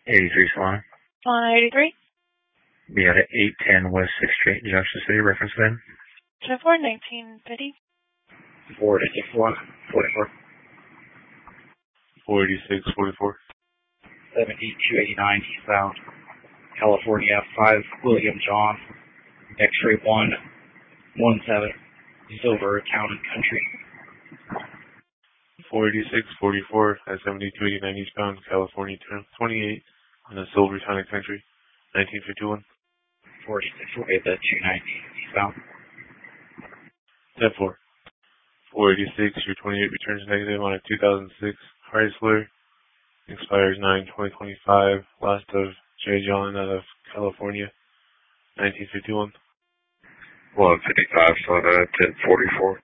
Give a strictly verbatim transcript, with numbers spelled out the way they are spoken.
eighty-three Salon. Salon eighty-three. We had an eight ten West sixth Street, Junction City, reference then. ten four nineteen fifty. four eighty-six forty-four. four eighty-six forty-four. seventy-two eighty-nine Eastbound, California, five William John, X-ray one one seven, Silver Town and Country. four eighty-six forty-four at seventy-two eighty-nine Eastbound, California, twenty-eight, on the Silver Town and Country, nineteen fifty-one. four eighty-six forty-eight at two ninety Eastbound. ten four. four eighty-six, your twenty-eight returns negative on a two thousand six Chrysler. Expires nine twenty twenty-five. Last of J. John out of California, nineteen fifty-one. one fifty-five, so uh, ten forty-four.